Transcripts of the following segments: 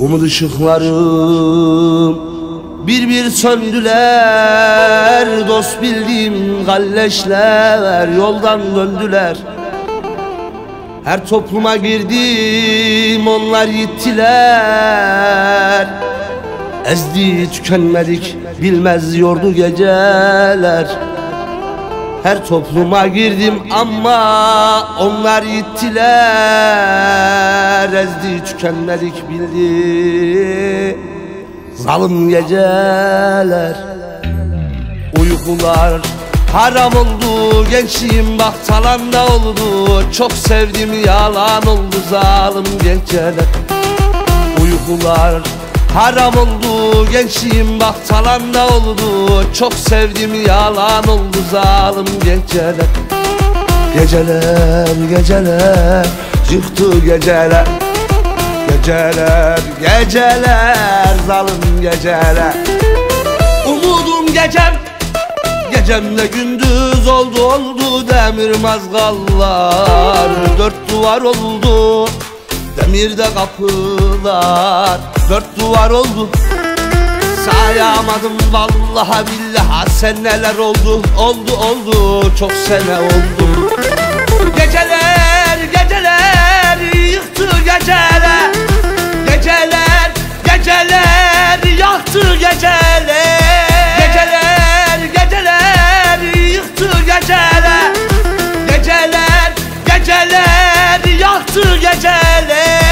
Umut ışıklarım bir bir söndüler. Dost bildiğim galleşler yoldan döndüler. Her topluma girdim, onlar gittiler. Ezdi tükenmedik, bilmez yordu geceler. Her topluma girdim ama onlar gittiler. Ezdi tükenmedik bildi zalim geceler. Uykular haram oldu, gençliğim bak talanda oldu. Çok sevdim yalan oldu zalim geceler. Uykular haram oldu, gençliğim bak talanda oldu. Çok sevdim yalan oldu zalim geceler. Geceler geceler yıktı geceler. Geceler geceler zalim geceler. Umudum gecem, gecemde gündüz oldu demir mazgallar. Dört duvar oldu demirde kapılar. Dört duvar oldu sayamadım vallahi billahi. Seneler oldu çok sene oldu. Geceler geceler yıktı geceler. Geceler geceler yaktı geceler. Geceler geceler yıktı geceler. Geceler geceler yaktı geceler.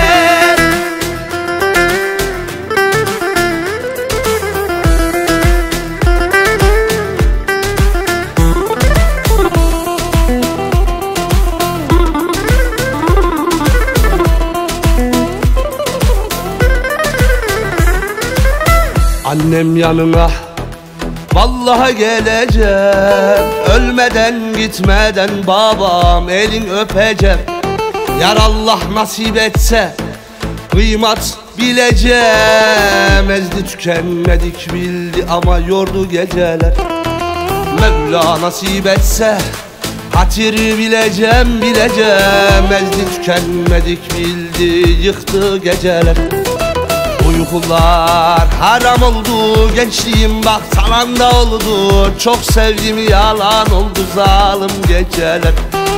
Annem yanına vallahi geleceğim. Ölmeden gitmeden babam elin öpeceğim. Yar Allah nasip etse kıymat bileceğim. Ezdi tükenmedik bildi ama yordu geceler. Mevla nasip etse hatir bileceğim. Ezdi tükenmedik bildi yıktı geceler. Uykular haram oldu, gençliğim bak talanda oldu. Çok sevdim yalan oldu zalim geceler.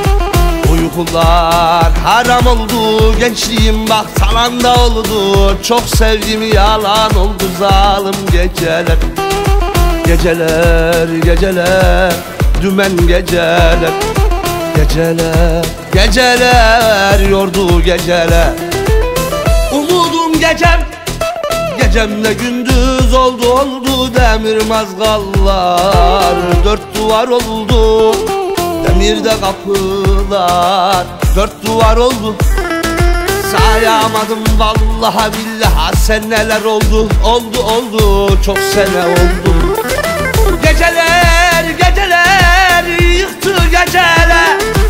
Uykular haram oldu, gençliğim bak talanda oldu. Çok sevdim yalan oldu zalim geceler. Geceler geceler dümen geceler. Geceler geceler yordu geceler. Umudum gecem, gecemde gündüz oldu demir mazgallar. Dört duvar oldu demirde kapılar. Dört duvar oldu sayamadım vallahi billahi. Seneler oldu çok sene oldu. Geceler geceler yıktı geceler.